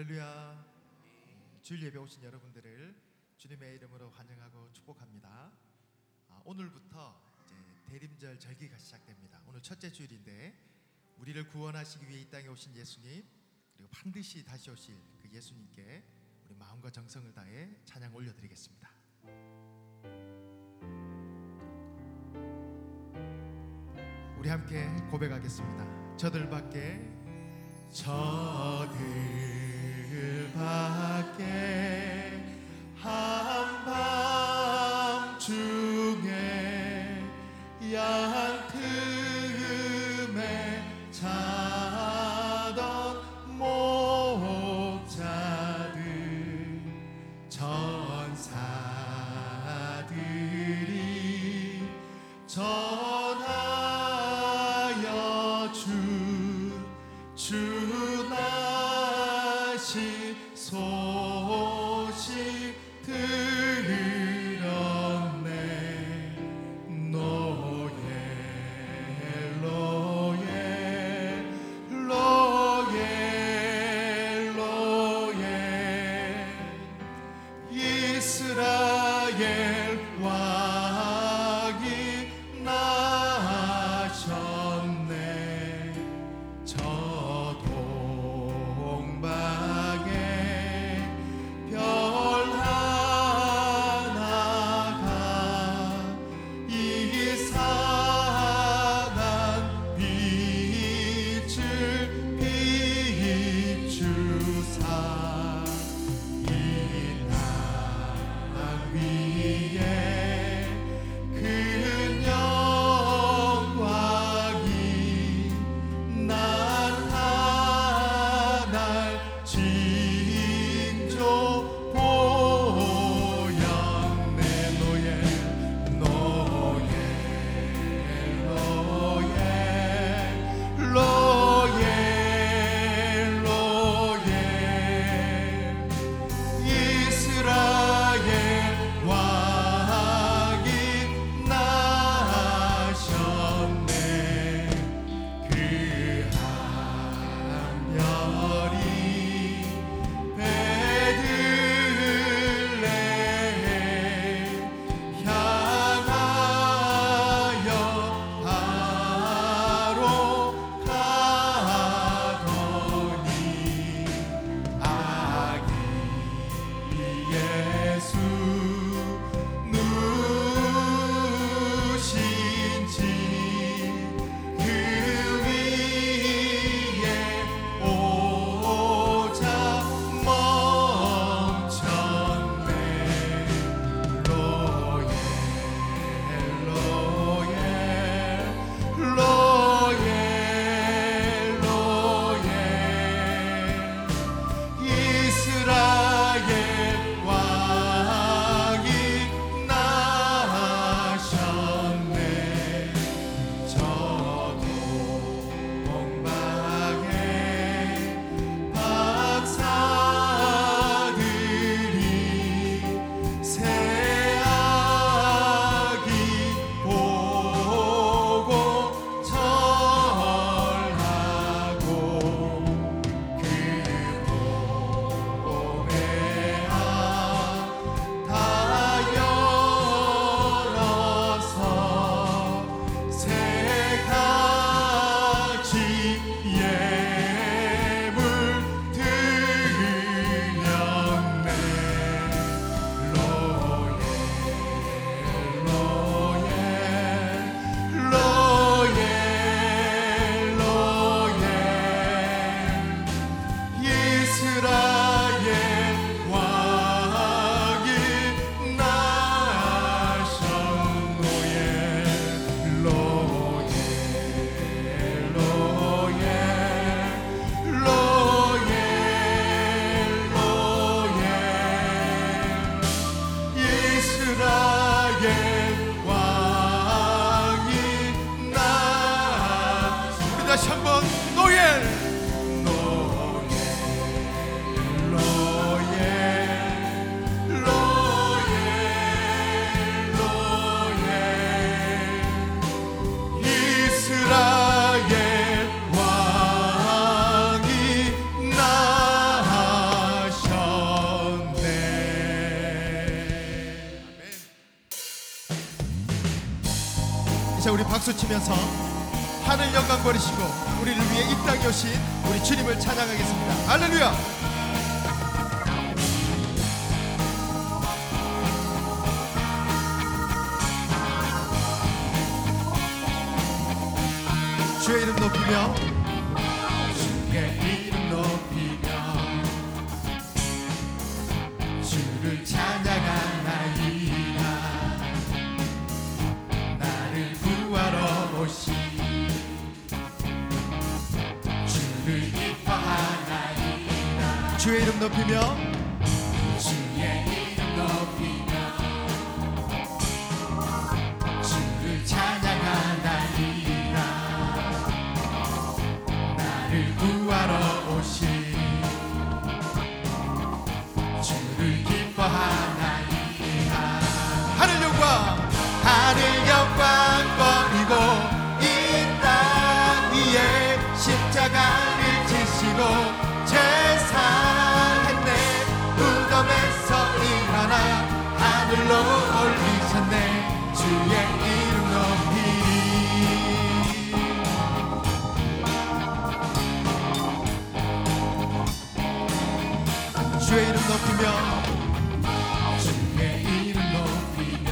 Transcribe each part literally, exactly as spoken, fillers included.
할렐루야. 주일 예배 오신 여러분들을 주님의 이름으로 환영하고 축복합니다. 아, 오늘부터 이제 대림절 절기가 시작됩니다. 오늘 첫째 주일인데 우리를 구원하시기 위해 이 땅에 오신 예수님, 그리고 반드시 다시 오실 그 예수님께 우리 마음과 정성을 다해 찬양 올려드리겠습니다. 우리 함께 고백하겠습니다. 저들밖에 저들밖에 한밤중에 양 틈에 자던 목자들 전사들이 전하여 주 주 나시 소식 들었네. 로엘 로엘 로엘 로엘 이스라엘 왕이 나셨네. 저 동방에 별 하나가 이상한 빛을 비추사 이 땅 위에 그 영광이 나타날 징조 보였네. 노예 노예 로예 로예 로예 이스라엘 왕이 나셨네. 그 한별이 베들레헴 향하여 바로 가더니 아기 예수 누신지 그 위에 오자 멈췄네. 로예 로예 로예 로예 이스라엘 왕이 나셨네. 저 동방에 박사들이 새아기 보고 절하고 그 봄의 다 열어서 세 가지 예물 드렸네. 로예 로예 로예 로예 이스라엘 왕이 나셨노예. 로예 로예 로예 로예 이스라엘 왕이 나셨. 우리 다시 한번 노예 노예 로예 로예 로예 이스라엘 왕이 나셨네. 박수 치면서 하늘 영광 버리시고 우리를 위해 이 땅에 오신 우리 주님을 찬양하겠습니다. 할렐루야. 주의 이름 높이며 주의 이름 높이며 주를 찬양하나이다. 나를 구하러 오신 주를 기뻐하나이다. 주의 이름 높이며 주의 이름 높이며 주를 찬양하나이다. 구하러 오신 주를 기뻐하나이다. 하늘 영광 하늘 영광 버리고 이 땅 위에 십자가를 지시고 제사했네. 무덤에서 일어나 하늘로 올리셨네. 주의 이름 높이 주의 이름 높이며 주의 이름 높이며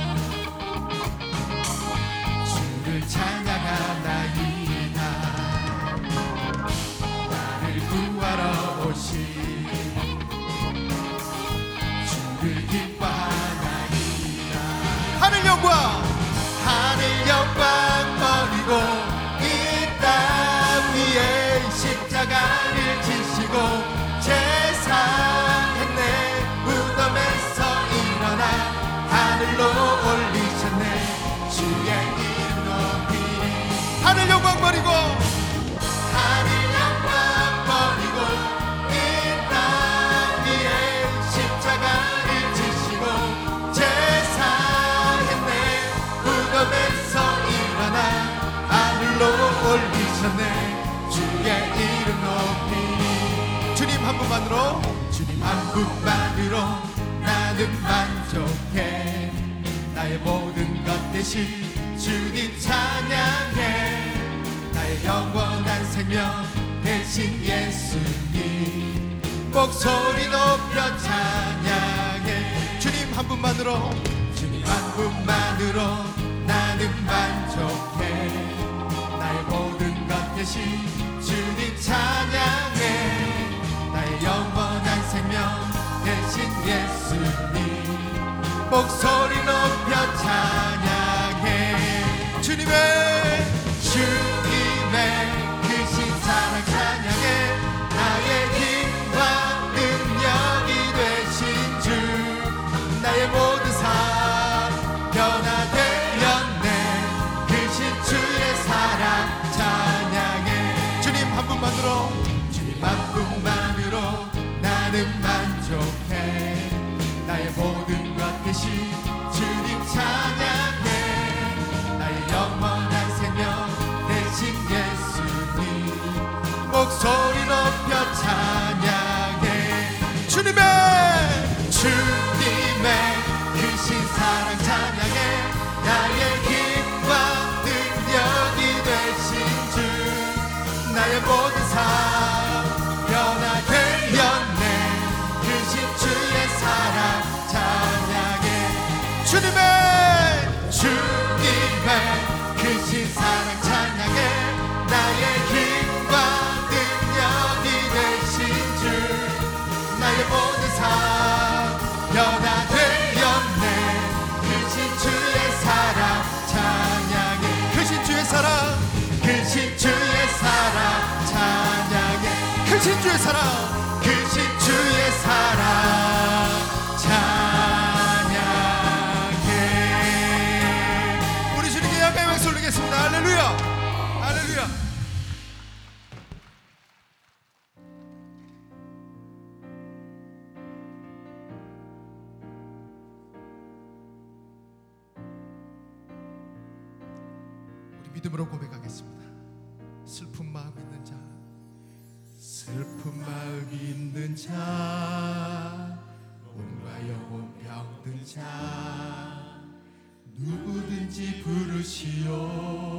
주를 찬양하나이다. 나를 구하러 오신 주를 기뻐하나이다. 하늘 영광 하늘 영광 버리고 이 땅 위에 십자가를 지시고 제사했네. 무덤에서 일어나 하늘로 올리셨네. 주의 이름 높이 하늘 영광 버리고 하늘 영광 버리고 이 땅 위에 십자가를 지시고 제사했네. 무덤에서 일어나 하늘로 올리셨네. 주의 이름 높이 주님 한 분만으로 주님 한 분만으로 나는 만족해. 나의 모든 것 대신 주님 찬양해. 나의 영원한 생명 대신 예수님 목소리 높여 찬양해. 주님 한 분만으로 주님 한 분만으로 나는 만족해. 나의 모든 것 대신 주님 찬양해. 나의 영원한 생명 대신 예수님 목소리 높여 찬양해. 주님의 주님의 크신 사랑 찬양해. 나의 힘과 능력이 되신 주 나의 모든 삶 변화되었네. 크신 주의 사랑 찬양해. 주님 한 분만으로 주님 한 분만으로 나는 만족해. 나의 모든 것 대신 주님 찬양해. 나의 영원한 생명 대신 예수님 목소리 높여 찬양해. 주님의 주님의 크신 사랑 찬양해. 나의 힘과 능력이 되신 주 나의 모든 삶 변화되었네. 크신 주의 사랑 찬양해. 주님의 주님의 크신 사랑 찬양해. 나의 힘과 능력이 되신 주 나의 모든 삶 변화되었네. 크신 주의 사랑 찬양해. 크신 주의 사랑 크신 주의 사랑 찬양해. 크신 주의 사랑 크신 주의 사랑 찬양해. 우리 주님께 영광의 박수 올리겠습니다. 할렐루야 할렐루야. 우리 믿음으로 고백하겠습니다. 슬픈 마음 있는 자 슬픈 마음 있는 자 몸과 영혼 병든 자 누구든지 부르시오.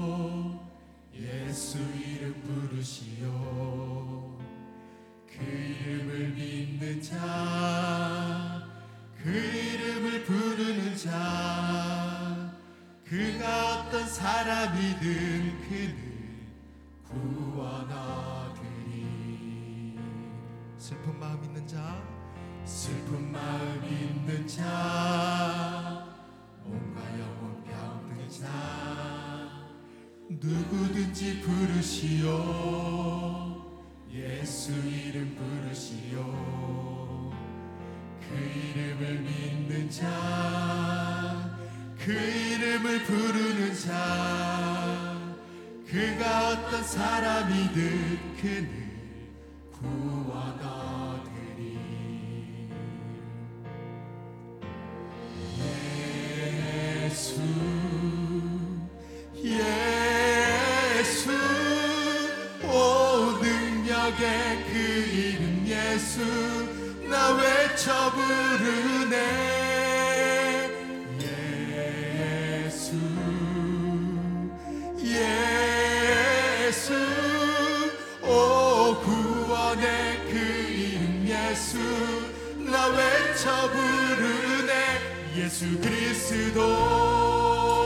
사람이 든 그를 구원하리니. 슬픈 마음 있는 자, 슬픈 마음 있는 자, 몸과 영혼 병든 자, 누구든지 부르시오. 예수 이름 부르시오. 그 이름을 믿는 자, 그 이름을 부르는 자, 그가 어떤 사람이든 그를 구원하리니. 예수 예수 오 능력의 그 이름 예수 나 외쳐 부르네. 예수 예수 오 구원의 그 이름 예수 나 외쳐 부르네. 예수 그리스도.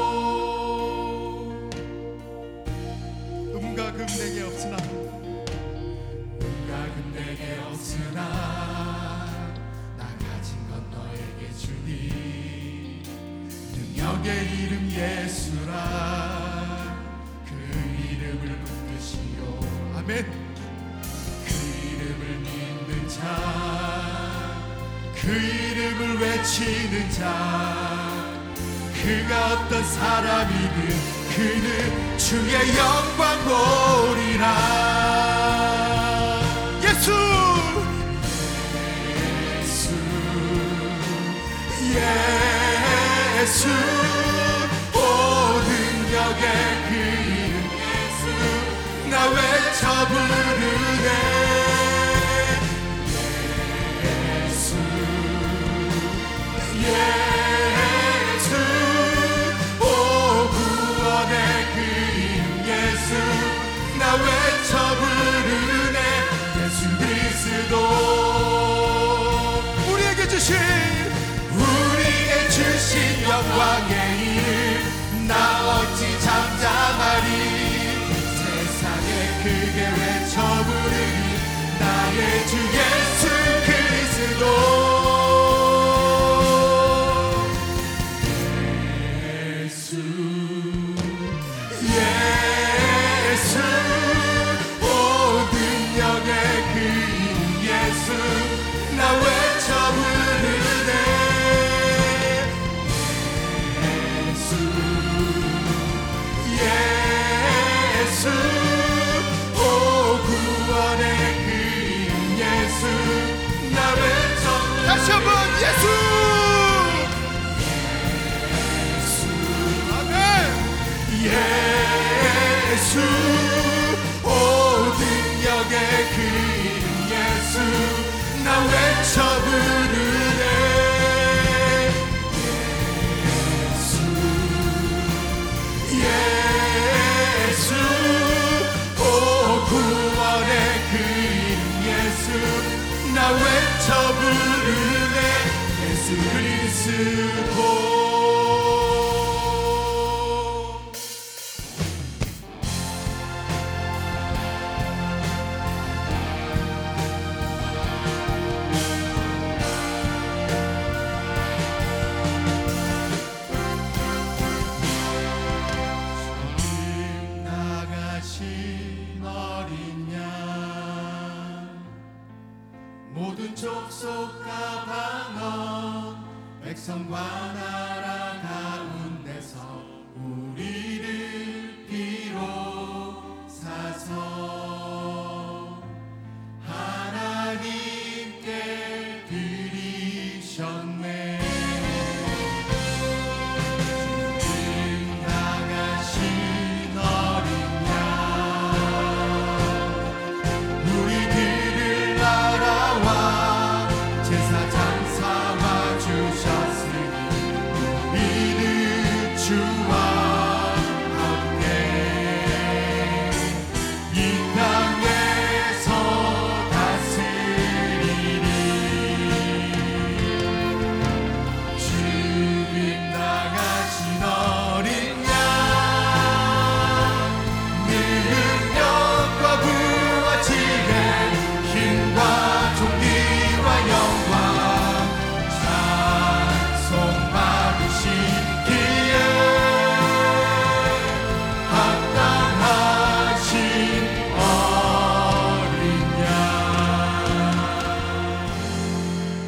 음과 금 내게 없으나 음과 금 내게 없으나 나 가진 건 너에게 주니. 능력의 이름 예수라 그 이름을 붙드시오. 아멘. 그 이름을 믿는 자, 그 이름을 외치는 자, 그가 어떤 사람이든 그는 주의 영광 보리라. 예수 예수 예수 오 능력의 그 이름 예수 나 외쳐 부르네. 예수 예수 오 구원의 그 이름 예수 나 외쳐 부르네. 예수 그리스도. 우리에게 주신 우리에게 주신 영광의 이름 나 어찌 잠잠하리. 세상에 크게 외쳐 부르니 나의 주 예수 그리스도. 예수 예수 오 능력의 그 이름 예수 나 외쳐 부르네. 예수 예수 오 구원의 그 이름 예수 나 외쳐 다시 한번 예수. 아멘. 예수 오 능력의 그 이름 예수 나 외쳐 부르네. 예수 예수 오 구원의 그 이름 예수 나 외쳐 부르네. 예수 그리스도. 나가신 어린 양 모든 족속과 방언 백성과 나라 가운데서 우리를 비롯사서 하나님께 드리셨네.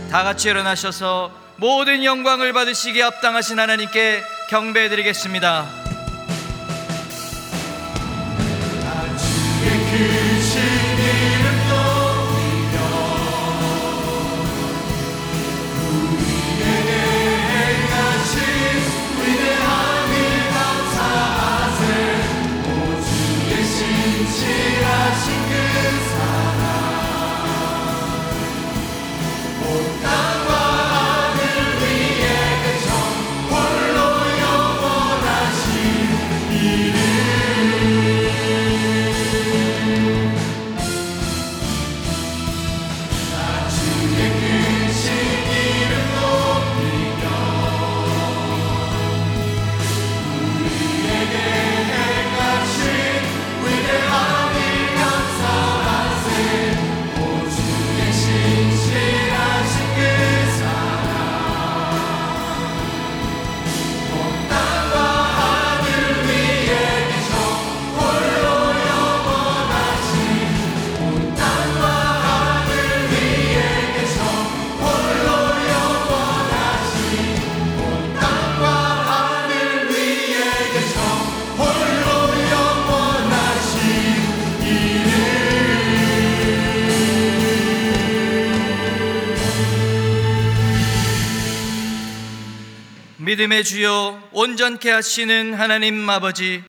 다 같이 일어나셔서 모든 영광을 받으시기에 합당하신 하나님께 경배드리겠습니다. 주의 크신 이름 높이며 우리에게 행하신 위대한 일 감사하세. 오 주의 신실하신 그 사랑 온 땅과 하늘 위에 계셔 홀로 영원하신 이름. 믿음의 주여 온전케 하시는 하나님 아버지,